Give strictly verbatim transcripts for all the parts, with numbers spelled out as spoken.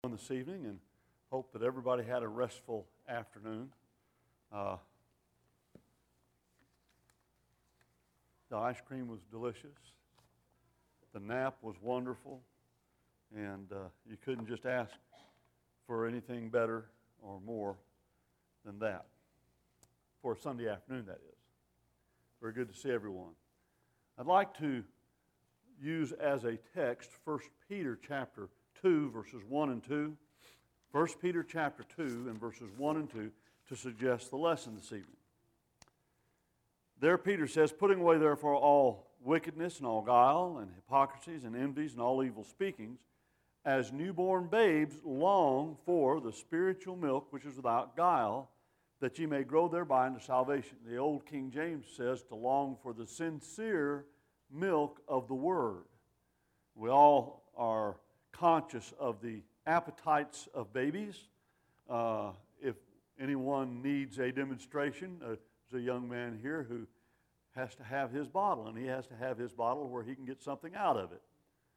This evening and hope that everybody had a restful afternoon. Uh, the ice cream was delicious. The nap was wonderful. And uh, you couldn't just ask for anything better or more than that. For a Sunday afternoon, that is. Very good to see everyone. I'd like to use as a text First Peter chapter two, verses one and two. First Peter chapter two and verses one and two to suggest the lesson this evening. There Peter says, putting away therefore all wickedness and all guile and hypocrisies and envies and all evil speakings, as newborn babes long for the spiritual milk which is without guile, that ye may grow thereby into salvation. The old King James says to long for the sincere milk of the Word. We all are conscious of the appetites of babies. Uh, if anyone needs a demonstration, uh, there's a young man here who has to have his bottle, and he has to have his bottle where he can get something out of it.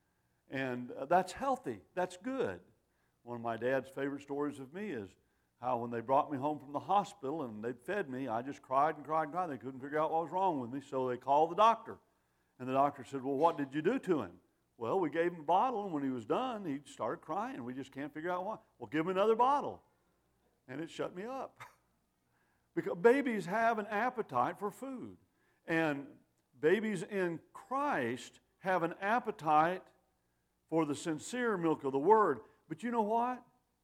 And uh, that's healthy. That's good. One of my dad's favorite stories of me is how when they brought me home from the hospital and they fed me, I just cried and cried and cried. They couldn't figure out what was wrong with me, so they called the doctor. And the doctor said, well, what did you do to him? Well, we gave him a bottle, and when he was done, he started crying. We just can't figure out why. Well, give him another bottle. And it shut me up. Because babies have an appetite for food. And babies in Christ have an appetite for the sincere milk of the Word. But you know what?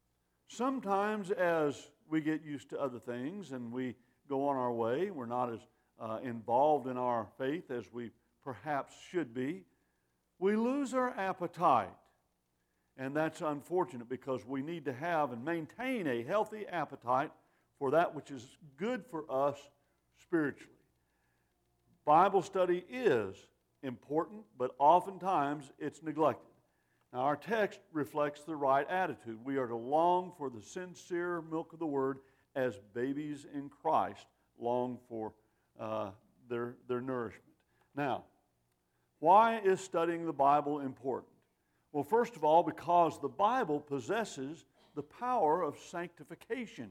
Sometimes as we get used to other things and we go on our way, we're not as uh, involved in our faith as we perhaps should be. We lose our appetite, and that's unfortunate because we need to have and maintain a healthy appetite for that which is good for us spiritually. Bible study is important, but oftentimes it's neglected. Now, our text reflects the right attitude. We are to long for the sincere milk of the Word as babies in Christ long for uh, their, their nourishment. Now, why is studying the Bible important? Well, first of all, because the Bible possesses the power of sanctification.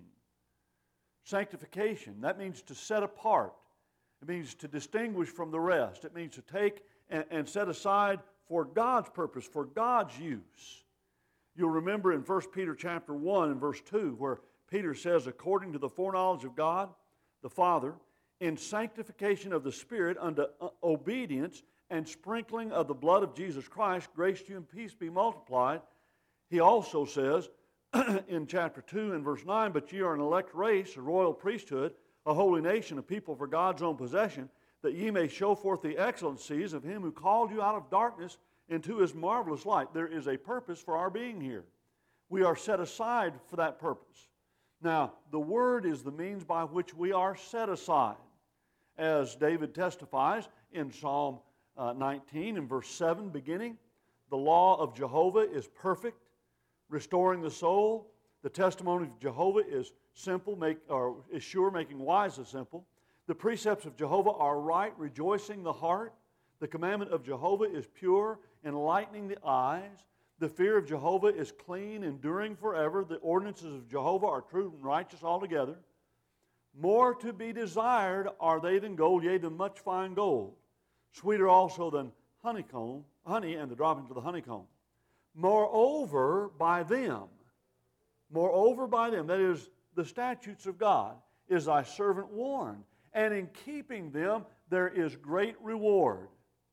Sanctification, that means to set apart. It means to distinguish from the rest. It means to take and, and set aside for God's purpose, for God's use. You'll remember in First Peter chapter one and verse two where Peter says, according to the foreknowledge of God, the Father, in sanctification of the Spirit unto obedience and sprinkling of the blood of Jesus Christ, grace to you and peace be multiplied. He also says in chapter two and verse nine, but ye are an elect race, a royal priesthood, a holy nation, a people for God's own possession, that ye may show forth the excellencies of him who called you out of darkness into his marvelous light. There is a purpose for our being here. We are set aside for that purpose. Now, the Word is the means by which we are set aside. As David testifies in Psalm uh, nineteen and verse seven beginning, the law of Jehovah is perfect, restoring the soul. The testimony of Jehovah is simple, make, or is sure, making wise the simple. The precepts of Jehovah are right, rejoicing the heart. The commandment of Jehovah is pure, enlightening the eyes. The fear of Jehovah is clean, enduring forever. The ordinances of Jehovah are true and righteous altogether. More to be desired are they than gold, yea, than much fine gold. Sweeter also than honeycomb, honey and the droppings of the honeycomb. Moreover, by them, moreover by them, that is, the statutes of God, is thy servant warned. And in keeping them, there is great reward.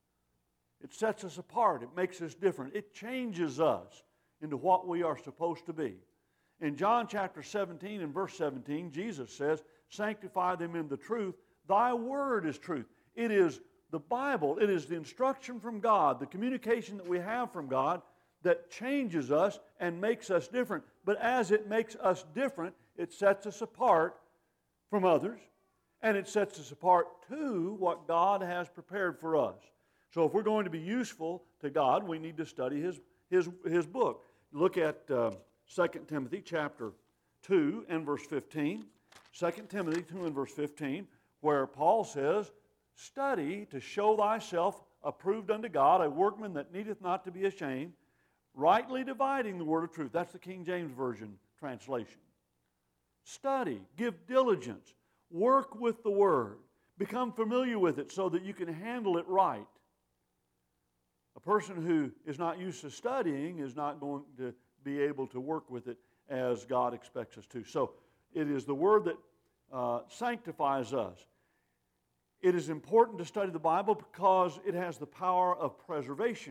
It sets us apart. It makes us different. It changes us into what we are supposed to be. In John chapter seventeen and verse seventeen, Jesus says, sanctify them in the truth. Thy word is truth. It is the Bible. It is the instruction from God, the communication that we have from God that changes us and makes us different. But as it makes us different, it sets us apart from others. And it sets us apart to what God has prepared for us. So if we're going to be useful to God, we need to study His, His, His book. Look at uh, Second Timothy chapter two and verse fifteen. Second Timothy two and verse fifteen, where Paul says, study to show thyself approved unto God, a workman that needeth not to be ashamed, rightly dividing the word of truth. That's the King James Version translation. Study, give diligence, work with the word, become familiar with it so that you can handle it right. A person who is not used to studying is not going to be able to work with it as God expects us to. So it is the word that uh, sanctifies us. It is important to study the Bible because it has the power of preservation.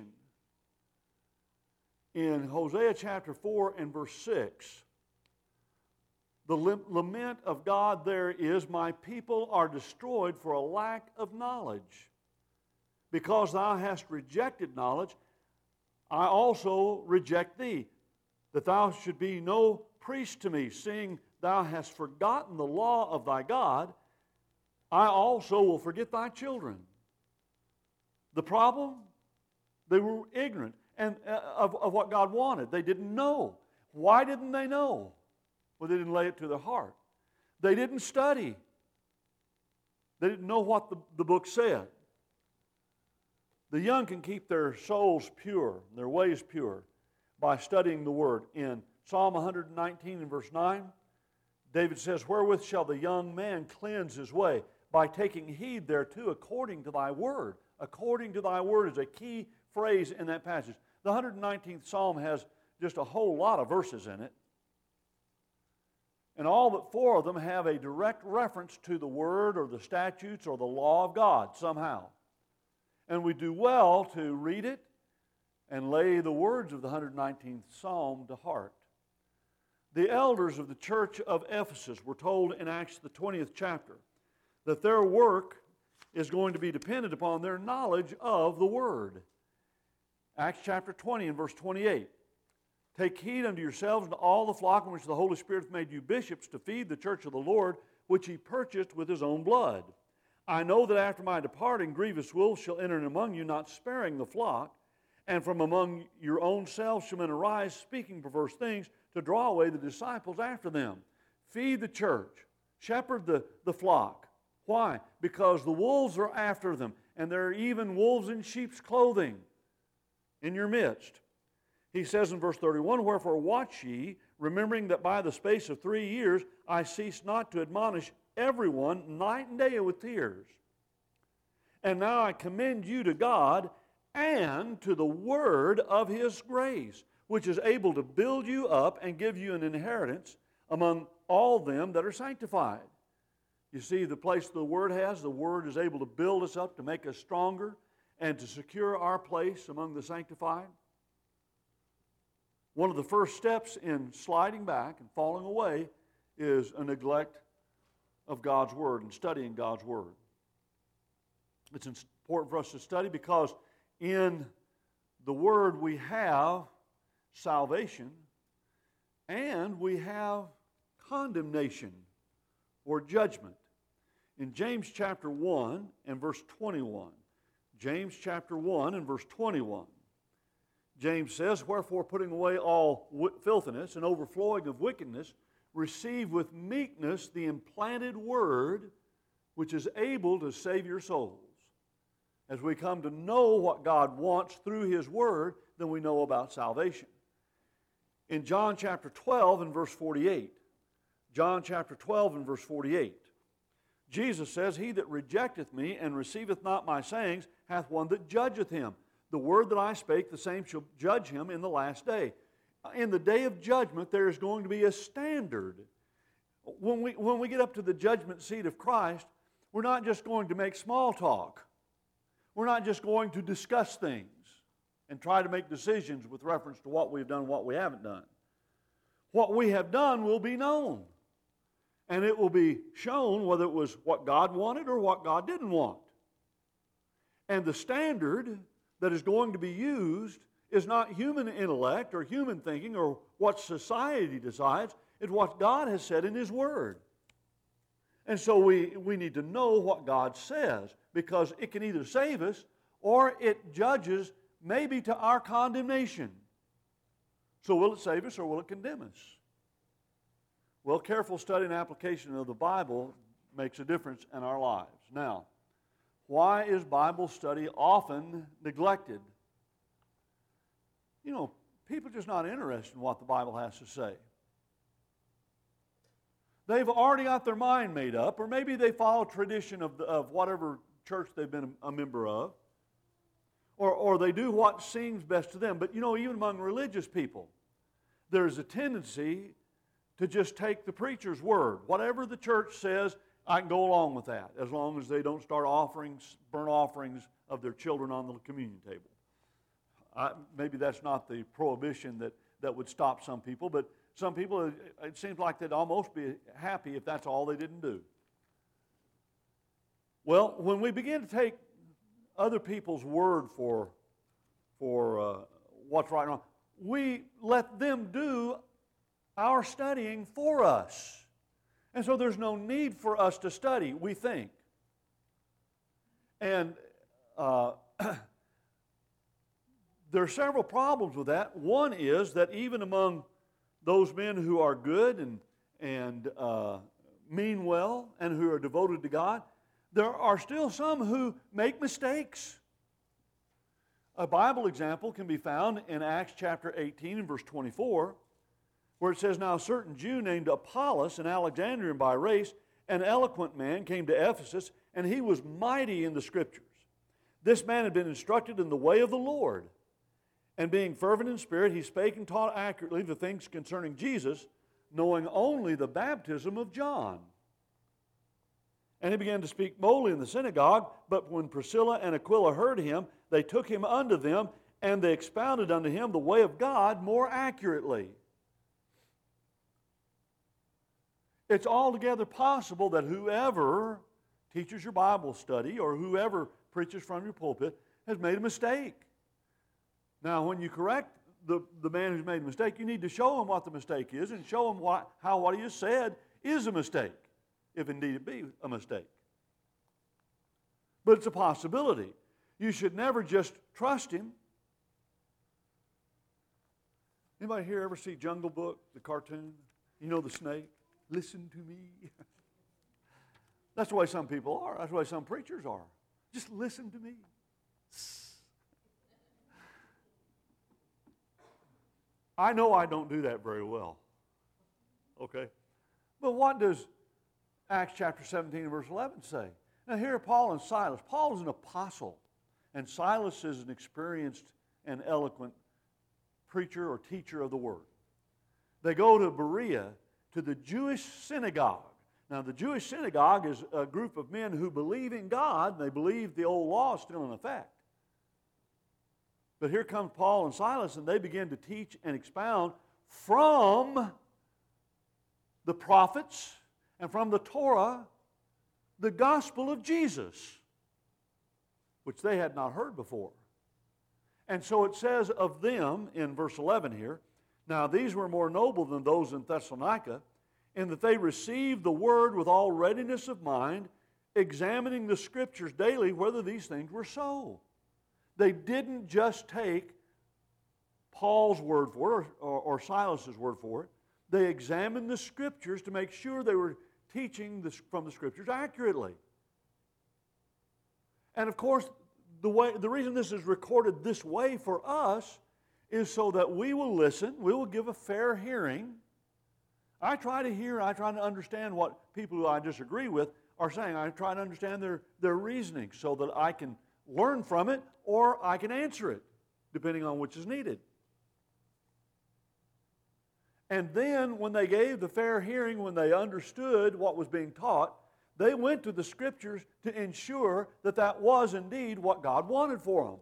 In Hosea chapter four and verse six, the lament of God there is, my people are destroyed for a lack of knowledge. Because thou hast rejected knowledge, I also reject thee, that thou should be no priest to me, seeing thou hast forgotten the law of thy God, I also will forget thy children. The problem? They were ignorant and uh, of, of what God wanted. They didn't know. Why didn't they know? Well, they didn't lay it to their heart. They didn't study. They didn't know what the, the book said. The young can keep their souls pure, their ways pure, by studying the Word. In Psalm one nineteen and verse nine, David says, wherewith shall the young man cleanse his way? By taking heed thereto according to thy word. According to thy word is a key phrase in that passage. The one hundred nineteenth Psalm has just a whole lot of verses in it. And all but four of them have a direct reference to the Word or the statutes or the law of God somehow. And we do well to read it and lay the words of the one hundred nineteenth Psalm to heart. The elders of the church of Ephesus were told in Acts the twentieth chapter that their work is going to be dependent upon their knowledge of the Word. Acts chapter twenty and verse twenty-eight. Take heed unto yourselves and to all the flock in which the Holy Spirit hath made you bishops to feed the church of the Lord, which he purchased with his own blood. I know that after my departing grievous wolves shall enter in among you, not sparing the flock, and from among your own selves shall men arise, speaking perverse things, to draw away the disciples after them. Feed the church, shepherd the, the flock. Why? Because the wolves are after them, and there are even wolves in sheep's clothing in your midst. He says in verse thirty-one, wherefore watch ye, remembering that by the space of three years I cease not to admonish everyone night and day with tears. And now I commend you to God and to the word of his grace, which is able to build you up and give you an inheritance among all them that are sanctified. You see the place the word has, the word is able to build us up, to make us stronger, and to secure our place among the sanctified. One of the first steps in sliding back and falling away is a neglect of God's Word and studying God's Word. It's important for us to study because in the Word we have salvation and we have condemnation or judgment. In James chapter one and verse twenty-one, James chapter one and verse twenty-one, James says, wherefore putting away all filthiness and overflowing of wickedness, receive with meekness the implanted word, which is able to save your souls. As we come to know what God wants through his word, then we know about salvation. In John chapter twelve and verse forty-eight, John chapter twelve and verse forty-eight, Jesus says, he that rejecteth me and receiveth not my sayings hath one that judgeth him. The word that I spake, the same shall judge him in the last day. In the day of judgment, there is going to be a standard. When we, when we get up to the judgment seat of Christ, we're not just going to make small talk. We're not just going to discuss things and try to make decisions with reference to what we've done and what we haven't done. What we have done will be known. And it will be shown whether it was what God wanted or what God didn't want. And the standard that is going to be used is not human intellect or human thinking or what society decides. It's what God has said in his word. And so we, we need to know what God says, because it can either save us or it judges maybe to our condemnation. So will it save us or will it condemn us? Well, careful study and application of the Bible makes a difference in our lives. Now, why is Bible study often neglected? You know, people are just not interested in what the Bible has to say. They've already got their mind made up, or maybe they follow tradition of, the, of whatever church they've been a, a member of, or, or they do what seems best to them. But you know, even among religious people, there's a tendency to just take the preacher's word. Whatever the church says, I can go along with that, as long as they don't start offerings, burnt offerings of their children on the communion table. I, maybe that's not the prohibition that, that would stop some people, but some people, it, it seems like they'd almost be happy if that's all they didn't do. Well, when we begin to take other people's word for, for uh, what's right and wrong, we let them do our studying for us. And so there's no need for us to study, we think. And uh, there are several problems with that. One is that even among those men who are good and, and uh, mean well and who are devoted to God, there are still some who make mistakes. A Bible example can be found in Acts chapter eighteen and verse twenty-four, where it says, "Now a certain Jew named Apollos, an Alexandrian by race, an eloquent man, came to Ephesus, and he was mighty in the Scriptures. This man had been instructed in the way of the Lord, and being fervent in spirit, he spake and taught accurately the things concerning Jesus, knowing only the baptism of John. And he began to speak boldly in the synagogue, but when Priscilla and Aquila heard him, they took him unto them, and they expounded unto him the way of God more accurately." It's altogether possible that whoever teaches your Bible study or whoever preaches from your pulpit has made a mistake. Now, when you correct the, the man who's made a mistake, you need to show him what the mistake is and show him what, how what he has said is a mistake, if indeed it be a mistake. But it's a possibility. You should never just trust him. Anybody here ever see Jungle Book, the cartoon? You know the snake? Listen to me. That's the way some people are. That's the way some preachers are. Just listen to me. I know I don't do that very well. Okay? But what does Acts chapter seventeen and verse eleven say? Now here are Paul and Silas. Paul is an apostle, and Silas is an experienced and eloquent preacher or teacher of the Word. They go to Berea, to the Jewish synagogue. Now, the Jewish synagogue is a group of men who believe in God, and they believe the old law is still in effect. But here comes Paul and Silas, and they begin to teach and expound from the prophets and from the Torah the gospel of Jesus, which they had not heard before. And so it says of them in verse eleven here, "Now these were more noble than those in Thessalonica, in that they received the word with all readiness of mind, examining the Scriptures daily whether these things were so." They didn't just take Paul's word for it or, or, or Silas's word for it. They examined the Scriptures to make sure they were teaching this, from the Scriptures accurately. And of course, the, way, the reason this is recorded this way for us is so that we will listen, we will give a fair hearing. I try to hear, I try to understand what people who I disagree with are saying. I try to understand their, their reasoning so that I can learn from it or I can answer it, depending on which is needed. And then when they gave the fair hearing, when they understood what was being taught, they went to the Scriptures to ensure that that was indeed what God wanted for them.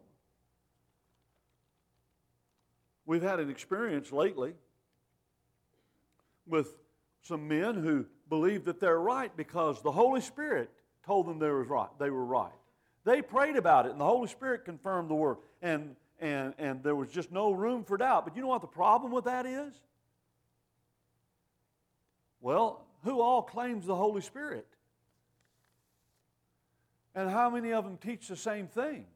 We've had an experience lately with some men who believe that they're right because the Holy Spirit told them they was right. They were right. They prayed about it, and the Holy Spirit confirmed the word, and, and, and there was just no room for doubt. But you know what the problem with that is? Well, who all claims the Holy Spirit? And how many of them teach the same thing?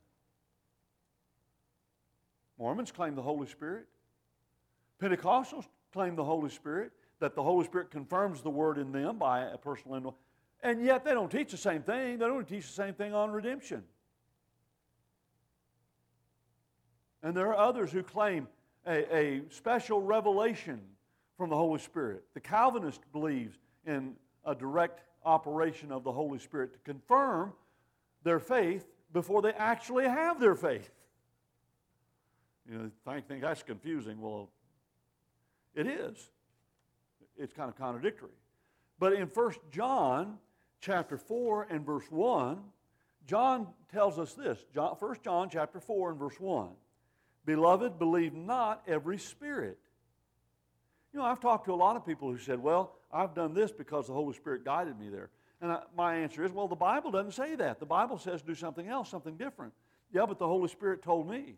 Mormons claim the Holy Spirit. Pentecostals claim the Holy Spirit, that the Holy Spirit confirms the word in them by a personal influence. And yet they don't teach the same thing. They don't teach the same thing on redemption. And there are others who claim, a, a special revelation from the Holy Spirit. The Calvinist believes in a direct operation of the Holy Spirit to confirm their faith before they actually have their faith. You know, I think that's confusing. Well, it is. It's kind of contradictory. But in First John chapter four and verse one, John tells us this. John, First John chapter four and verse one. Beloved, believe not every spirit. You know, I've talked to a lot of people who said, well, I've done this because the Holy Spirit guided me there. And I, my answer is, well, the Bible doesn't say that. The Bible says do something else, something different. Yeah, but the Holy Spirit told me.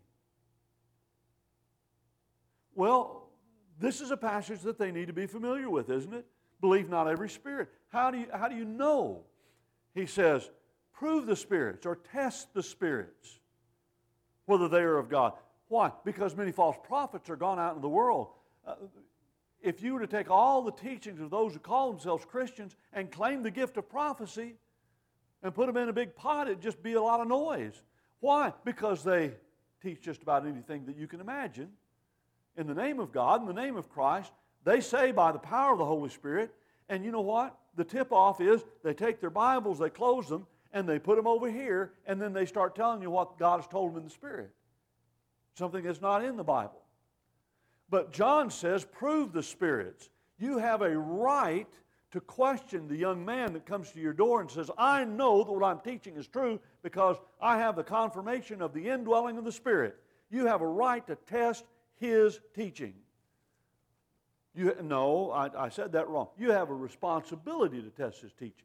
Well, this is a passage that they need to be familiar with, isn't it? Believe not every spirit. How do you, how do you know? He says, prove the spirits or test the spirits, whether they are of God. Why? Because many false prophets are gone out in the world. Uh, if you were to take all the teachings of those who call themselves Christians and claim the gift of prophecy and put them in a big pot, it'd just be a lot of noise. Why? Because they teach just about anything that you can imagine. In the name of God, in the name of Christ, they say by the power of the Holy Spirit, and you know what? The tip-off is they take their Bibles, they close them, and they put them over here, and then they start telling you what God has told them in the Spirit. Something that's not in the Bible. But John says, prove the spirits. You have a right to question the young man that comes to your door and says, I know that what I'm teaching is true because I have the confirmation of the indwelling of the Spirit. You have a right to test his teaching. You, no, I, I said that wrong. You have a responsibility to test his teaching.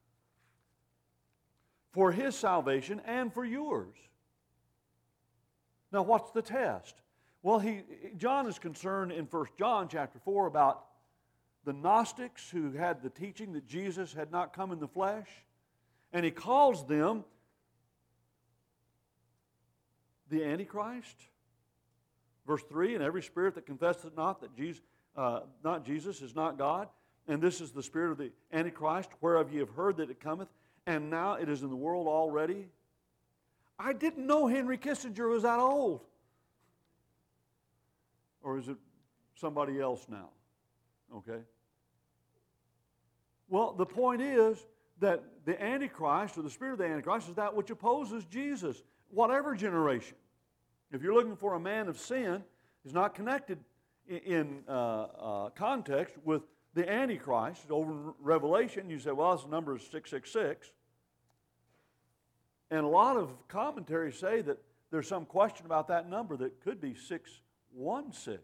For his salvation and for yours. Now, what's the test? Well, he, John is concerned in First John chapter four about the Gnostics who had the teaching that Jesus had not come in the flesh. And he calls them the Antichrist. Verse three, and every spirit that confesseth not that Jesus, uh, not Jesus is not God, and this is the spirit of the Antichrist, whereof ye have heard that it cometh, and now it is in the world already. I didn't know Henry Kissinger was that old. Or is it somebody else now? Okay. Well, the point is that the Antichrist, or the spirit of the Antichrist, is that which opposes Jesus, whatever generation. If you're looking for a man of sin, is not connected in, in uh, uh, context with the Antichrist. Over in Revelation, you say, well, this number is six six six. And a lot of commentaries say that there's some question about that number that could be six one six.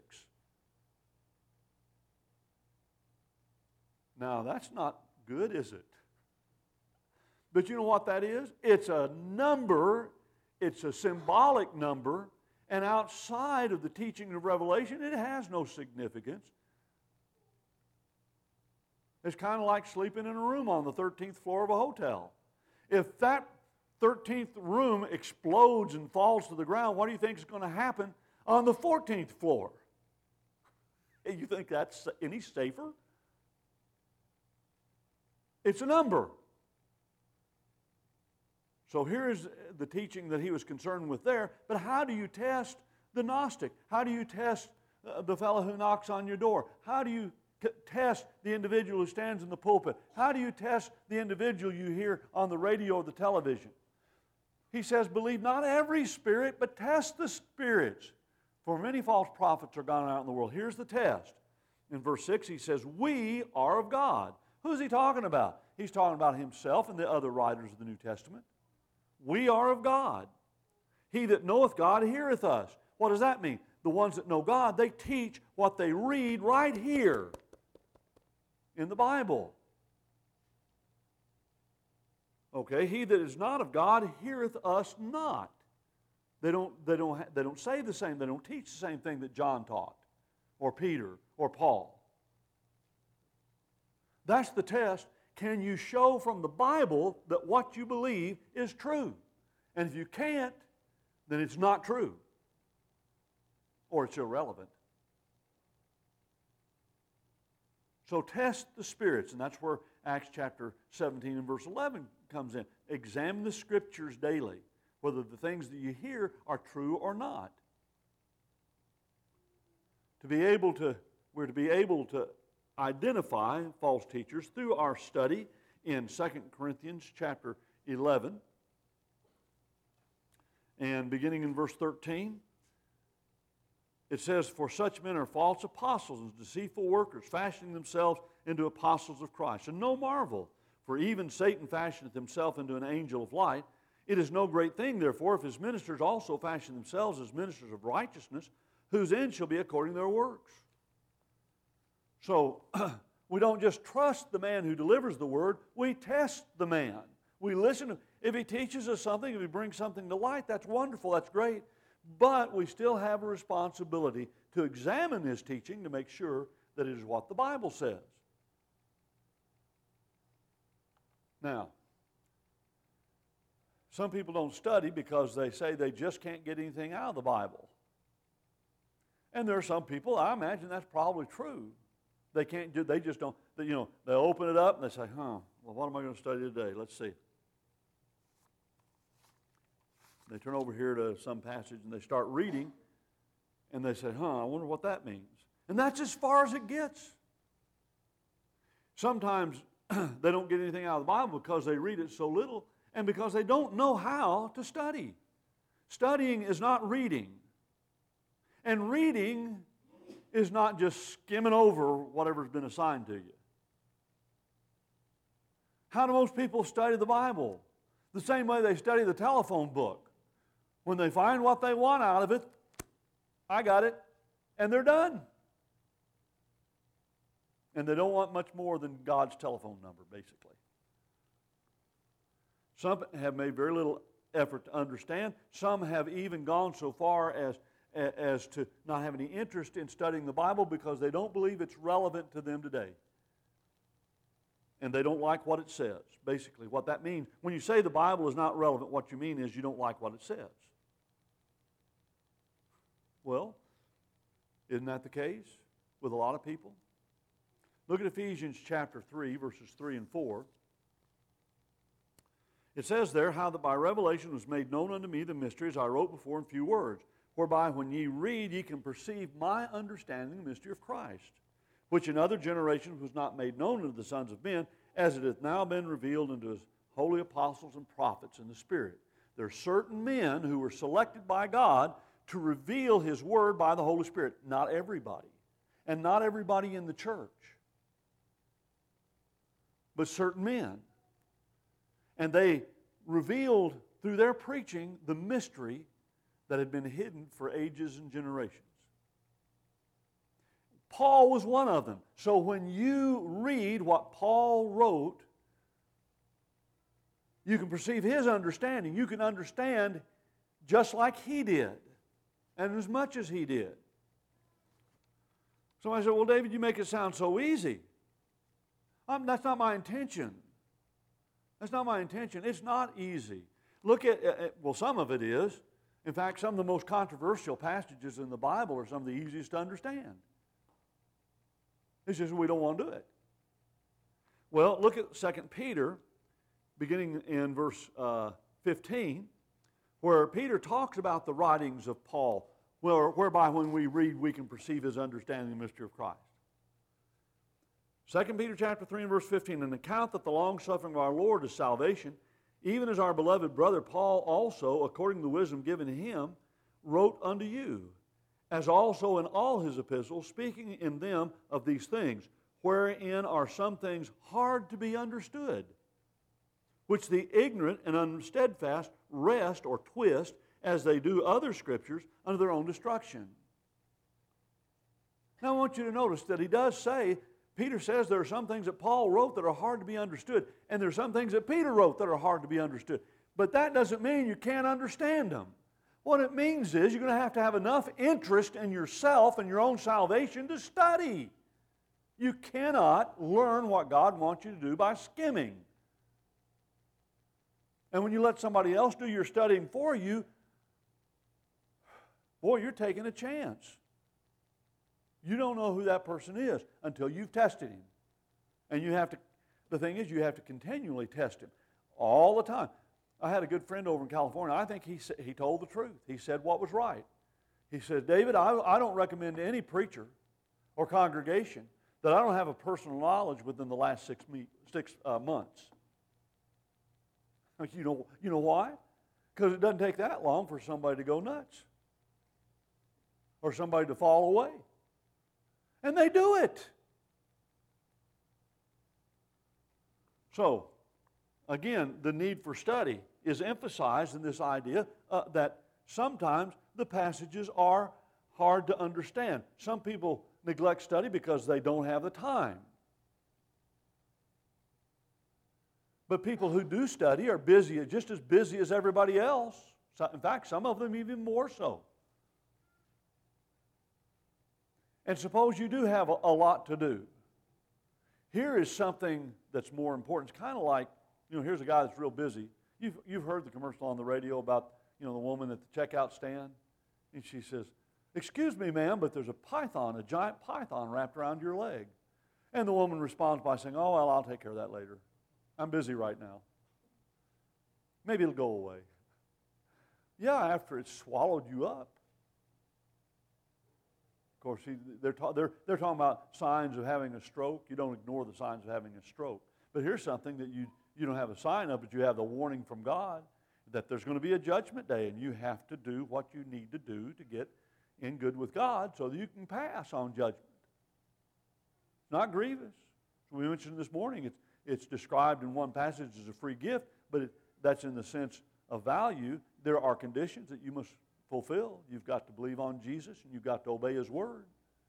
Now, that's not good, is it? But you know what that is? It's a number, it's a symbolic number, and outside of the teaching of Revelation, it has no significance. It's kind of like sleeping in a room on the thirteenth floor of a hotel. If that thirteenth room explodes and falls to the ground, what do you think is going to happen on the fourteenth floor? You think that's any safer? It's a number. So here is the teaching that he was concerned with there. But how do you test the Gnostic? How do you test uh, the fellow who knocks on your door? How do you t- test the individual who stands in the pulpit? How do you test the individual you hear on the radio or the television? He says, believe not every spirit, but test the spirits. For many false prophets are gone out in the world. Here's the test. In verse six, he says, we are of God. Who's he talking about? He's talking about himself and the other writers of the New Testament. We are of God. He that knoweth God heareth us. What does that mean? The ones that know God, they teach what they read right here in the Bible. Okay, he that is not of God heareth us not. They don't, they don't, they don't say the same, they don't teach the same thing that John taught, or Peter, or Paul. That's the test. Can you show from the Bible that what you believe is true? And if you can't, then it's not true. Or it's irrelevant. So test the spirits, and that's where Acts chapter seventeen and verse eleven comes in. Examine the Scriptures daily, whether the things that you hear are true or not. to be able to, we're to be able to identify false teachers through our study in Second Corinthians chapter eleven. And beginning in verse thirteen, it says, "For such men are false apostles and deceitful workers, fashioning themselves into apostles of Christ. And no marvel, for even Satan fashioneth himself into an angel of light. It is no great thing, therefore, if his ministers also fashion themselves as ministers of righteousness, whose end shall be according to their works." So, we don't just trust the man who delivers the word, we test the man. We listen to, if he teaches us something, if he brings something to light, that's wonderful, that's great. But we still have a responsibility to examine his teaching to make sure that it is what the Bible says. Now, some people don't study because they say they just can't get anything out of the Bible. And there are some people, I imagine that's probably true. They can't do, they just don't, they, you know, they open it up and they say, huh, well, what am I going to study today? Let's see. They turn over here to some passage and they start reading and they say, huh, I wonder what that means. And that's as far as it gets. Sometimes they don't get anything out of the Bible because they read it so little and because they don't know how to study. Studying is not reading. And reading is not just skimming over whatever's been assigned to you. How do most people study the Bible? The same way they study the telephone book. When they find what they want out of it, I got it, and they're done. And they don't want much more than God's telephone number, basically. Some have made very little effort to understand. Some have even gone so far as, as to not have any interest in studying the Bible because they don't believe it's relevant to them today. And they don't like what it says, basically. What that means, when you say the Bible is not relevant, what you mean is you don't like what it says. Well, isn't that the case with a lot of people? Look at Ephesians chapter three, verses three and four. It says there, "How that by revelation was made known unto me the mystery, as I wrote before in few words, whereby when ye read ye can perceive my understanding the mystery of Christ, which in other generations was not made known unto the sons of men, as it hath now been revealed unto his holy apostles and prophets in the Spirit." There are certain men who were selected by God to reveal his word by the Holy Spirit. Not everybody. And not everybody in the church. But certain men. And they revealed through their preaching the mystery that had been hidden for ages and generations. Paul was one of them. So when you read what Paul wrote, you can perceive his understanding. You can understand just like he did, and as much as he did. Somebody said, well, David, you make it sound so easy. Um, that's not my intention. That's not my intention. It's not easy. Look at, uh, well, some of it is. In fact, some of the most controversial passages in the Bible are some of the easiest to understand. It's just we don't want to do it. Well, look at Second Peter, beginning in verse uh, fifteen, where Peter talks about the writings of Paul, where, whereby when we read we can perceive his understanding the mystery of Christ. Second Peter chapter three and verse fifteen, "And account that the longsuffering of our Lord is salvation, even as our beloved brother Paul also, according to the wisdom given him, wrote unto you, as also in all his epistles, speaking in them of these things, wherein are some things hard to be understood, which the ignorant and unsteadfast wrest or twist, as they do other scriptures, unto their own destruction." Now I want you to notice that he does say, Peter says there are some things that Paul wrote that are hard to be understood, and there are some things that Peter wrote that are hard to be understood. But that doesn't mean you can't understand them. What it means is you're going to have to have enough interest in yourself and your own salvation to study. You cannot learn what God wants you to do by skimming. And when you let somebody else do your studying for you, boy, you're taking a chance. You don't know who that person is until you've tested him. And you have to, the thing is, you have to continually test him all the time. I had a good friend over in California. I think he, he told the truth. He said what was right. He said, David, I, I don't recommend to any preacher or congregation that I don't have a personal knowledge within the last six, meet, six uh, months. You know, you know why? Because it doesn't take that long for somebody to go nuts or somebody to fall away. And they do it. So, again, the need for study is emphasized in this idea uh, that sometimes the passages are hard to understand. Some people neglect study because they don't have the time. But people who do study are busy, just as busy as everybody else. In fact, some of them even more so. And suppose you do have a, a lot to do. Here is something that's more important. It's kind of like, you know, here's a guy that's real busy. You've, you've heard the commercial on the radio about, you know, the woman at the checkout stand. And she says, excuse me, ma'am, but there's a python, a giant python wrapped around your leg. And the woman responds by saying, oh, well, I'll take care of that later. I'm busy right now. Maybe it'll go away. Yeah, after it's swallowed you up. Of course, they're, ta- they're, they're talking about signs of having a stroke. You don't ignore the signs of having a stroke. But here's something that you, you don't have a sign of, but you have the warning from God that there's going to be a judgment day, and you have to do what you need to do to get in good with God so that you can pass on judgment. It's not grievous. As we mentioned this morning, it's, it's described in one passage as a free gift, but it, that's in the sense of value. There are conditions that you must fulfill. You've got to believe on Jesus, and you've got to obey His Word.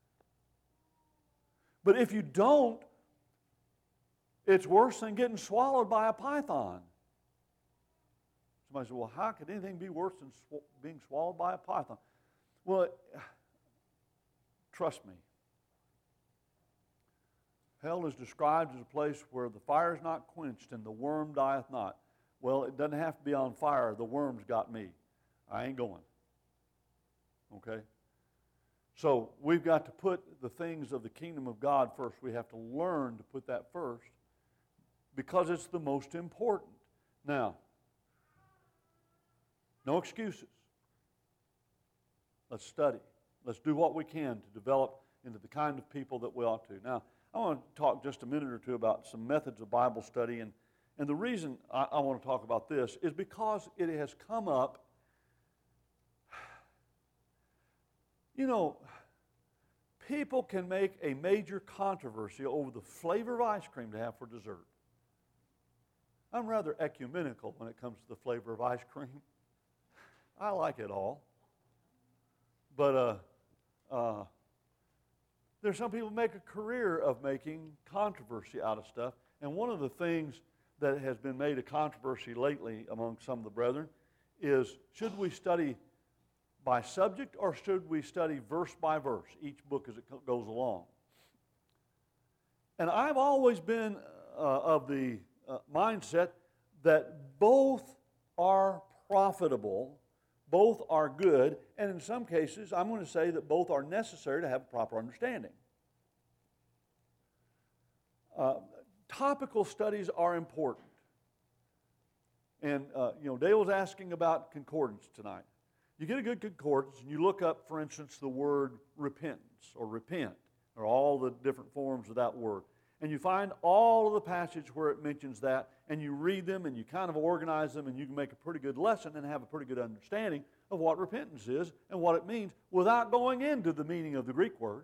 But if you don't, it's worse than getting swallowed by a python. Somebody said, well, how could anything be worse than sw- being swallowed by a python? Well, it, trust me. Hell is described as a place where the fire is not quenched and the worm dieth not. Well, it doesn't have to be on fire. The worm's got me. I ain't going. Okay? So we've got to put the things of the kingdom of God first. We have to learn to put that first because it's the most important. Now, no excuses. Let's study. Let's do what we can to develop into the kind of people that we ought to. Now, I want to talk just a minute or two about some methods of Bible study. And, and the reason I, I want to talk about this is because it has come up. You know, people can make a major controversy over the flavor of ice cream to have for dessert. I'm rather ecumenical when it comes to the flavor of ice cream. I like it all. But uh, uh, there's some people who make a career of making controversy out of stuff. And one of the things that has been made a controversy lately among some of the brethren is, should we study by subject or should we study verse by verse, each book as it goes along? And I've always been uh, of the uh, mindset that both are profitable, both are good, and in some cases, I'm going to say that both are necessary to have a proper understanding. Uh, topical studies are important. And, uh, you know, Dale was asking about concordance tonight. You get a good concordance, and you look up, for instance, the word repentance or repent, or all the different forms of that word. And you find all of the passage where it mentions that, and you read them, and you kind of organize them, and you can make a pretty good lesson and have a pretty good understanding of what repentance is and what it means without going into the meaning of the Greek word.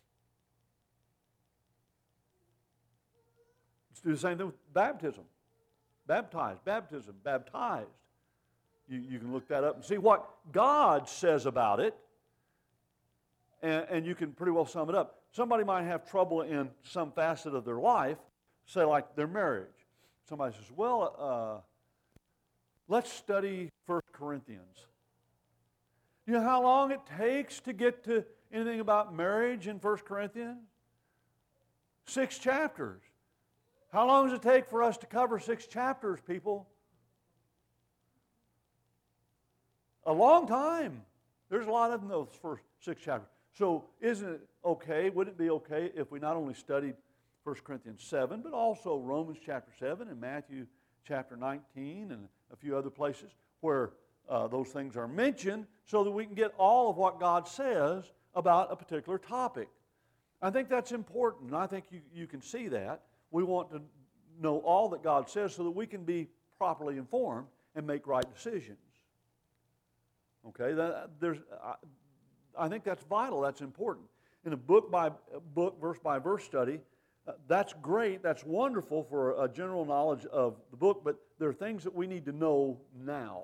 Let's do the same thing with baptism. Baptized, baptism, baptized. You, you can look that up and see what God says about it, and, and you can pretty well sum it up. Somebody might have trouble in some facet of their life, say like their marriage. Somebody says, well, uh, let's study First Corinthians. You know how long it takes to get to anything about marriage in First Corinthians? Six chapters. How long does it take for us to cover six chapters, people? A long time. There's a lot of them, those first six chapters. So isn't it okay, wouldn't it be okay if we not only studied First Corinthians seven, but also Romans chapter seven and Matthew chapter nineteen and a few other places where uh, those things are mentioned so that we can get all of what God says about a particular topic. I think that's important, and I think you, you can see that. We want to know all that God says so that we can be properly informed and make right decisions. Okay, that, there's, I, I think that's vital, that's important. In a book by book, verse by verse study, uh, that's great, that's wonderful for a general knowledge of the book, but there are things that we need to know now.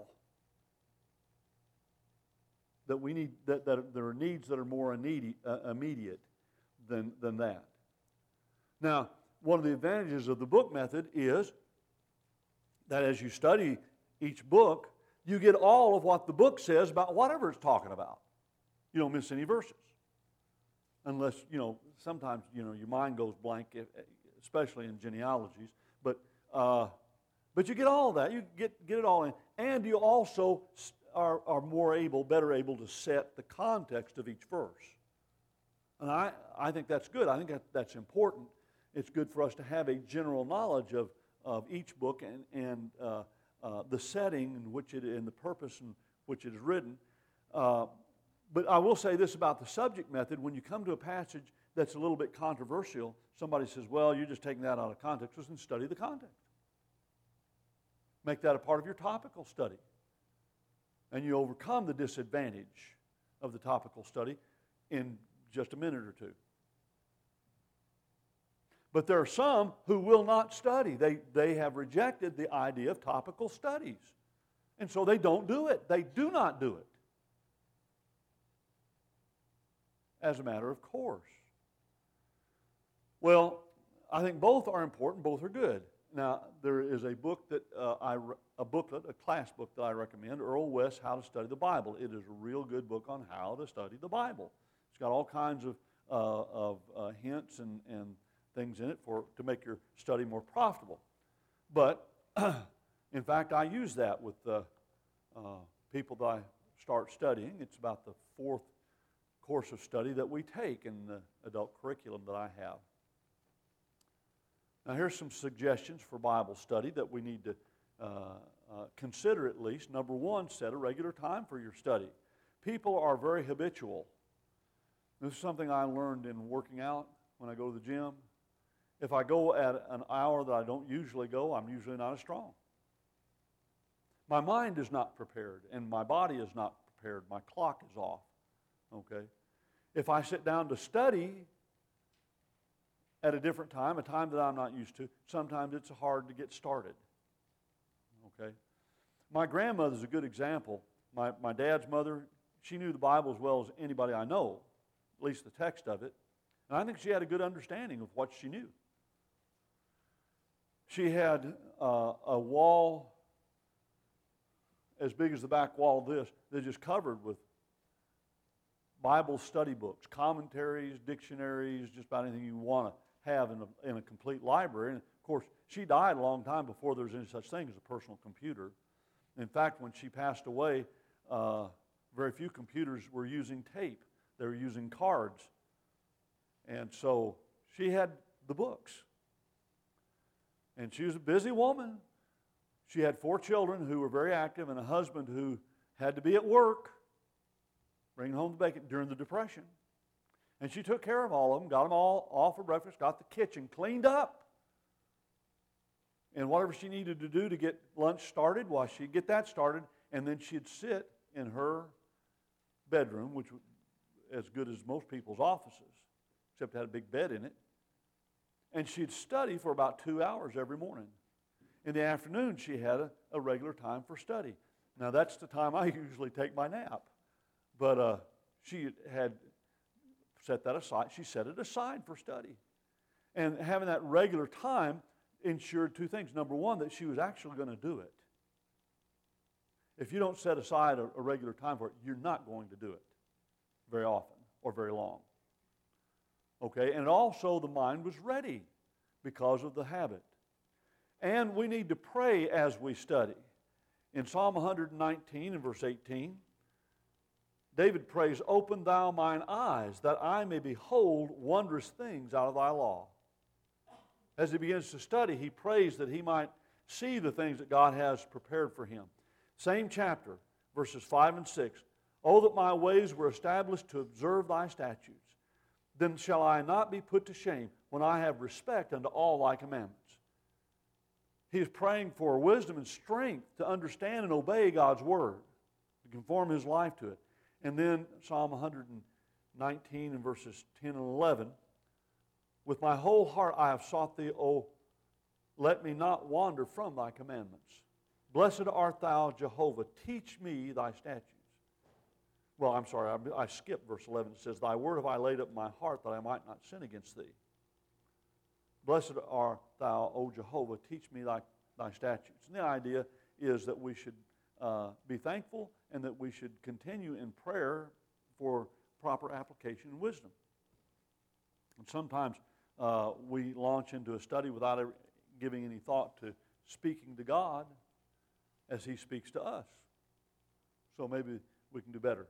That we need, that, that there are needs that are more immediate, uh, immediate than, than that. Now, one of the advantages of the book method is that as you study each book, you get all of what the book says about whatever it's talking about. You don't miss any verses. Unless, you know, sometimes, you know, your mind goes blank, especially in genealogies. But uh, but you get all of that. You get, get it all in. And you also are, are more able, better able to set the context of each verse. And I, I think that's good. I think that, that's important. It's good for us to have a general knowledge of, of each book and, and uh, uh, the setting in which it, and the purpose in which it is written. Uh, but I will say this about the subject method. When you come to a passage that's a little bit controversial, somebody says, well, you're just taking that out of context. Well, then study the context. Make that a part of your topical study. And you overcome the disadvantage of the topical study in just a minute or two. But there are some who will not study. They, they have rejected the idea of topical studies. And so they don't do it. They do not do it. As a matter of course. Well, I think both are important. Both are good. Now, there is a book that uh, I, a booklet, a class book that I recommend, Earl West's How to Study the Bible. It is a real good book on how to study the Bible. It's got all kinds of, uh, of uh, hints and, and things in it for to make your study more profitable. But, in fact, I use that with uh, uh, people that I start studying. It's about the fourth course of study that we take in the adult curriculum that I have. Now, here's some suggestions for Bible study that we need to uh, uh, consider at least. Number one, set a regular time for your study. People are very habitual. This is something I learned in working out when I go to the gym. If I go at an hour that I don't usually go, I'm usually not as strong. My mind is not prepared, and my body is not prepared. My clock is off. Okay? If I sit down to study at a different time, a time that I'm not used to, sometimes it's hard to get started. Okay? My grandmother's a good example. My, my dad's mother, she knew the Bible as well as anybody I know, at least the text of it. And I think she had a good understanding of what she knew. She had uh, a wall as big as the back wall of this that just covered with Bible study books, commentaries, dictionaries, just about anything you want to have in a, in a complete library. And of course, she died a long time before there was any such thing as a personal computer. In fact, when she passed away, uh, very few computers were using tape. They were using cards. And so she had the books. And she was a busy woman. She had four children who were very active and a husband who had to be at work, bringing home the bacon during the Depression. And she took care of all of them, got them all off for breakfast, got the kitchen cleaned up. And whatever she needed to do to get lunch started, well, she'd get that started, and then she'd sit in her bedroom, which was as good as most people's offices, except it had a big bed in it. And she'd study for about two hours every morning. In the afternoon, she had a, a regular time for study. Now, that's the time I usually take my nap. But uh, she had set that aside. She set it aside for study. And having that regular time ensured two things. Number one, that she was actually going to do it. If you don't set aside a, a regular time for it, you're not going to do it very often or very long. Okay, and also the mind was ready because of the habit. And we need to pray as we study. In Psalm one nineteen and verse eighteen, David prays, "Open thou mine eyes, that I may behold wondrous things out of thy law." As he begins to study, he prays that he might see the things that God has prepared for him. Same chapter, verses five and six. Oh, that my ways were established to observe thy statutes. Then shall I not be put to shame when I have respect unto all thy commandments. He is praying for wisdom and strength to understand and obey God's word, to conform his life to it. And then Psalm one nineteen and verses ten and eleven. With my whole heart I have sought thee, O let me not wander from thy commandments. Blessed art thou, Jehovah. Teach me thy statutes. Well, I'm sorry, I, I skipped verse eleven. It says, thy word have I laid up in my heart that I might not sin against thee. Blessed art thou, O Jehovah. Teach me thy, thy statutes. And the idea is that we should uh, be thankful and that we should continue in prayer for proper application and wisdom. And sometimes uh, we launch into a study without ever giving any thought to speaking to God as he speaks to us. So maybe we can do better.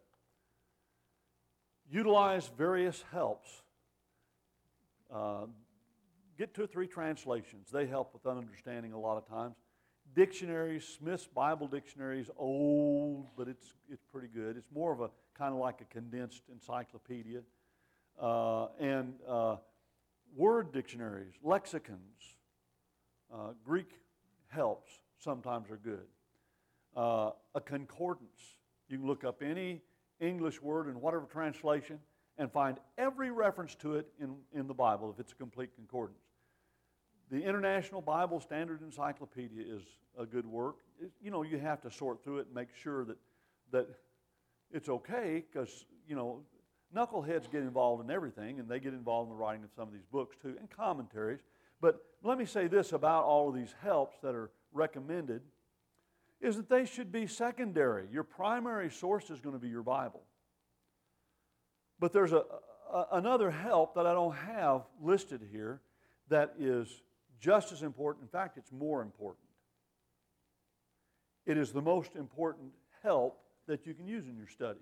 Utilize various helps. Uh, get two or three translations. They help with understanding a lot of times. Dictionaries, Smith's Bible Dictionary is old, but it's it's pretty good. It's more of a kind of like a condensed encyclopedia. Uh, and uh, word dictionaries, lexicons, uh, Greek helps sometimes are good. Uh, a concordance. You can look up any English word in whatever translation and find every reference to it in, in the Bible if it's a complete concordance. The International Bible Standard Encyclopedia is a good work. It, you know, you have to sort through it and make sure that, that it's okay because, you know, knuckleheads get involved in everything and they get involved in the writing of some of these books too and commentaries. But let me say this about all of these helps that are recommended is that they should be secondary. Your primary source is going to be your Bible. But there's a, a, another help that I don't have listed here that is just as important. In fact, it's more important. It is the most important help that you can use in your study.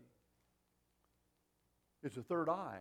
It's a third eye.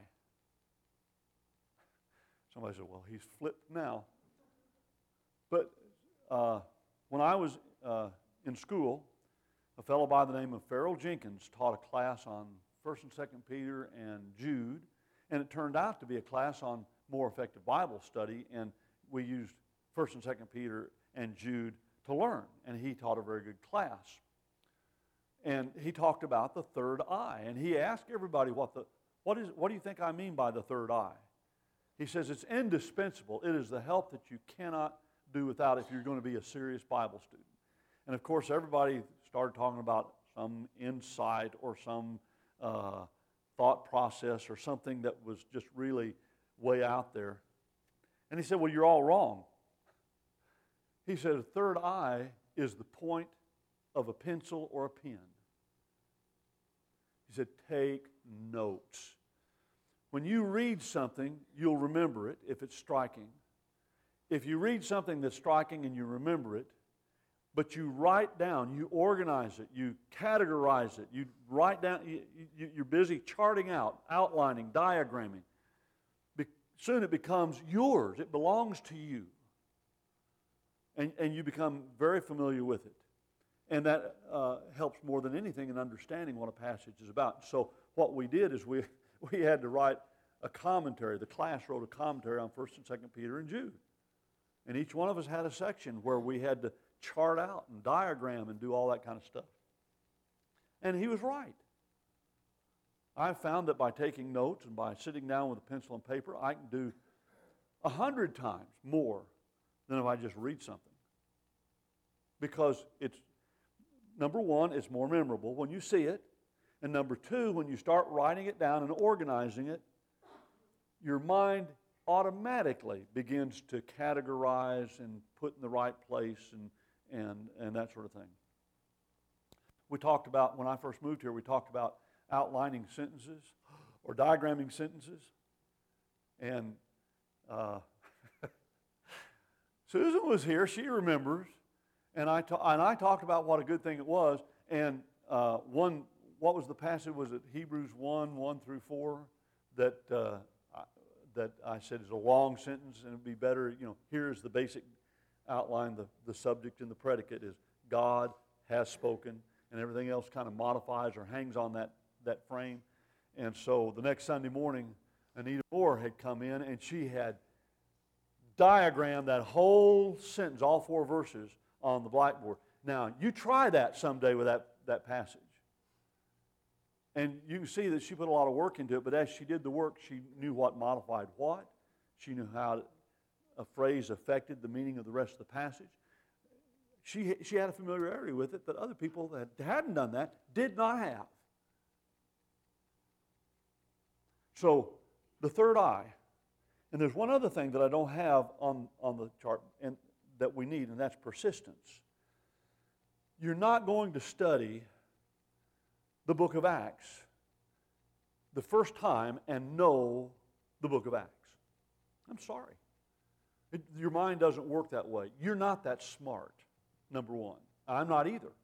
Somebody said, well, he's flipped now. But uh, when I was uh, in school, a fellow by the name of Farrell Jenkins taught a class on First and Second Peter and Jude, and it turned out to be a class on more effective Bible study, and we used First and Second Peter and Jude to learn, and he taught a very good class. And he talked about the third eye, and he asked everybody, what the what is what do you think I mean by the third eye? He says it's indispensable. It is the help that you cannot do without if you're going to be a serious Bible student. And of course, everybody started talking about some insight or some uh, thought process or something that was just really way out there. And he said, well, you're all wrong. He said, a third eye is the point of a pencil or a pen. He said, take notes. When you read something, you'll remember it if it's striking. If you read something that's striking and you remember it, but you write down, you organize it, you categorize it, you write down, you, you, you're busy charting out, outlining, diagramming. Be, soon it becomes yours. It belongs to you. And, and you become very familiar with it. And that uh, helps more than anything in understanding what a passage is about. So what we did is we, we had to write a commentary. The class wrote a commentary on First and Second Peter and Jude. And each one of us had a section where we had to chart out and diagram and do all that kind of stuff. And he was right. I found that by taking notes and by sitting down with a pencil and paper, I can do a hundred times more than if I just read something. Because it's, number one, it's more memorable when you see it. And number two, when you start writing it down and organizing it, your mind automatically begins to categorize and put in the right place and, and, and that sort of thing. We talked about, when I first moved here, we talked about outlining sentences or diagramming sentences. And uh, Susan was here, she remembers, and I, ta- and I talked about what a good thing it was. And uh, one, what was the passage? Was it Hebrews one, one through four? That uh, that I said is a long sentence, and it'd be better, you know, here's the basic outline, the, the subject and the predicate is God has spoken, and everything else kind of modifies or hangs on that, that frame. And so the next Sunday morning, Anita Moore had come in, and she had diagrammed that whole sentence, all four verses, on the blackboard. Now, you try that someday with that, that passage. And you can see that she put a lot of work into it, but as she did the work, she knew what modified what. She knew how a phrase affected the meaning of the rest of the passage. She, she had a familiarity with it that other people that hadn't done that did not have. So, the third eye. And there's one other thing that I don't have on, on the chart and that we need, and that's persistence. You're not going to study the book of Acts the first time and know the book of Acts. I'm sorry. It, your mind doesn't work that way. You're not that smart, number one. I'm not either.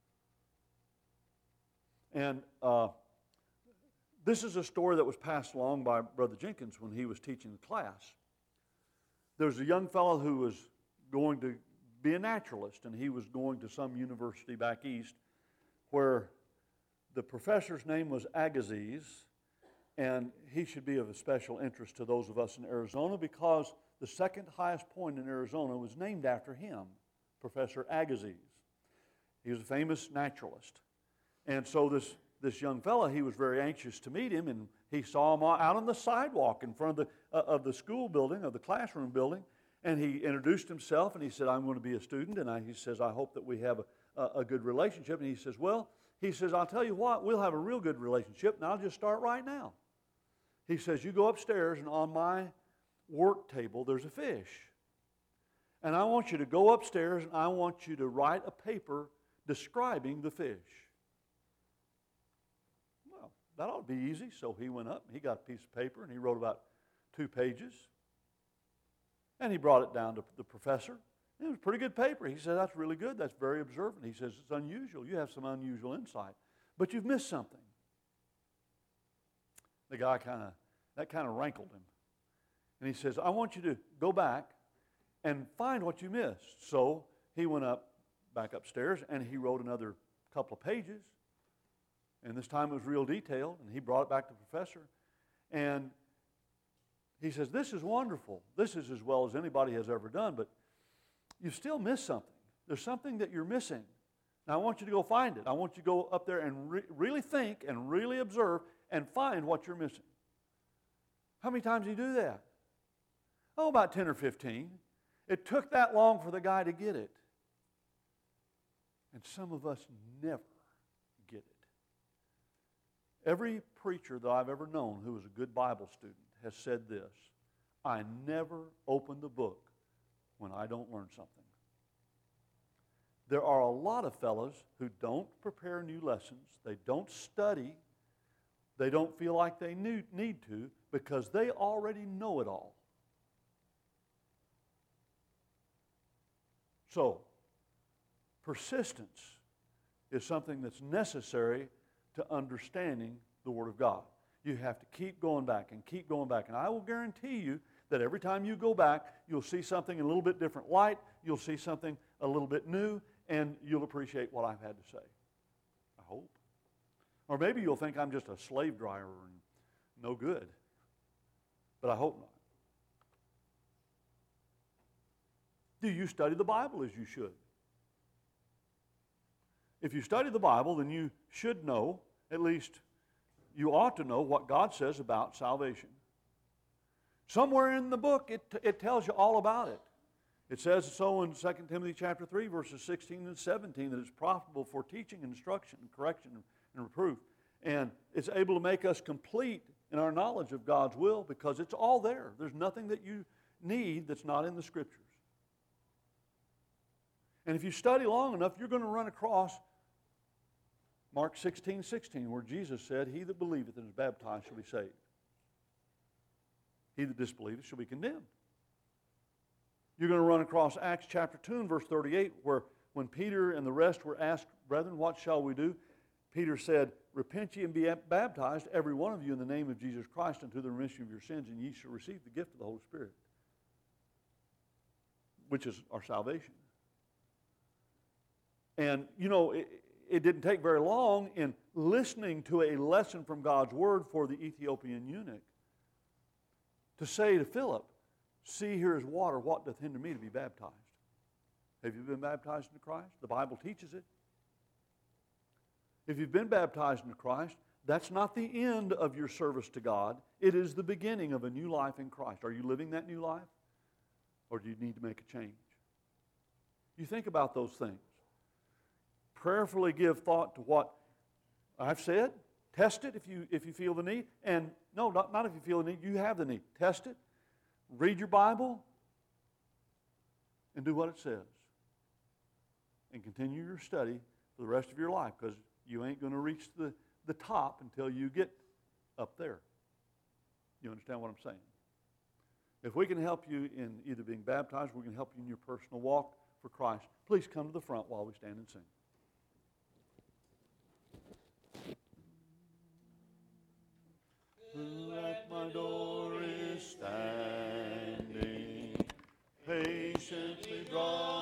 And uh, this is a story that was passed along by Brother Jenkins when he was teaching the class. There was a young fellow who was going to be a naturalist, and he was going to some university back east where the professor's name was Agassiz, and he should be of a special interest to those of us in Arizona because the second highest point in Arizona was named after him, Professor Agassiz. He was a famous naturalist. And so this, this young fellow, he was very anxious to meet him, and he saw him out on the sidewalk in front of the, uh, of the school building, of the classroom building, and he introduced himself, and he said, I'm going to be a student, and I, he says, I hope that we have a, a, a good relationship. And he says, well, he says, I'll tell you what, we'll have a real good relationship, and I'll just start right now. He says, you go upstairs, and on my work table, there's a fish. And I want you to go upstairs, and I want you to write a paper describing the fish. Well, that ought to be easy. So he went up, and he got a piece of paper, and he wrote about two pages. And he brought it down to the professor. It was pretty good paper. He said, that's really good. That's very observant. He says, it's unusual. You have some unusual insight. But you've missed something. The guy kind of, that kind of rankled him. And he says, I want you to go back and find what you missed. So he went up, back upstairs, and he wrote another couple of pages. And this time it was real detailed. And he brought it back to the professor. And he says, this is wonderful. This is as well as anybody has ever done, but you still miss something. There's something that you're missing. Now, I want you to go find it. I want you to go up there and re- really think and really observe and find what you're missing. How many times do you do that? Oh, about ten or fifteen. It took that long for the guy to get it. And some of us never get it. Every preacher that I've ever known who was a good Bible student has said this, I never open the book when I don't learn something. There are a lot of fellows who don't prepare new lessons, they don't study, they don't feel like they need to because they already know it all. So, persistence is something that's necessary to understanding the Word of God. You have to keep going back and keep going back. And I will guarantee you that every time you go back, you'll see something in a little bit different light, you'll see something a little bit new, and you'll appreciate what I've had to say. I hope. Or maybe you'll think I'm just a slave driver and no good. But I hope not. Do you study the Bible as you should? If you study the Bible, then you should know, at least you ought to know what God says about salvation. Somewhere in the book, it, it tells you all about it. It says so in Second Timothy chapter three, verses sixteen and seventeen, that it's profitable for teaching, instruction, and correction, and reproof. And it's able to make us complete in our knowledge of God's will because it's all there. There's nothing that you need that's not in the Scriptures. And if you study long enough, you're going to run across Mark sixteen, sixteen, where Jesus said, he that believeth and is baptized shall be saved. He that disbelieveth shall be condemned. You're going to run across Acts chapter two and verse thirty-eight, where when Peter and the rest were asked, brethren, what shall we do? Peter said, repent ye and be baptized, every one of you, in the name of Jesus Christ, unto the remission of your sins, and ye shall receive the gift of the Holy Spirit, which is our salvation. And, you know, it didn't take very long in listening to a lesson from God's Word for the Ethiopian eunuch to say to Philip, see, here is water, what doth hinder me to be baptized? Have you been baptized into Christ? The Bible teaches it. If you've been baptized into Christ, that's not the end of your service to God. It is the beginning of a new life in Christ. Are you living that new life? Or do you need to make a change? You think about those things. Prayerfully give thought to what I've said. Test it if you, if you feel the need. And no, not, not if you feel the need. You have the need. Test it. Read your Bible. And do what it says. And continue your study for the rest of your life, because you ain't going to reach the, the top until you get up there. You understand what I'm saying? If we can help you in either being baptized, we're going to help you in your personal walk for Christ, please come to the front while we stand and sing. Who at my door is standing, patiently draw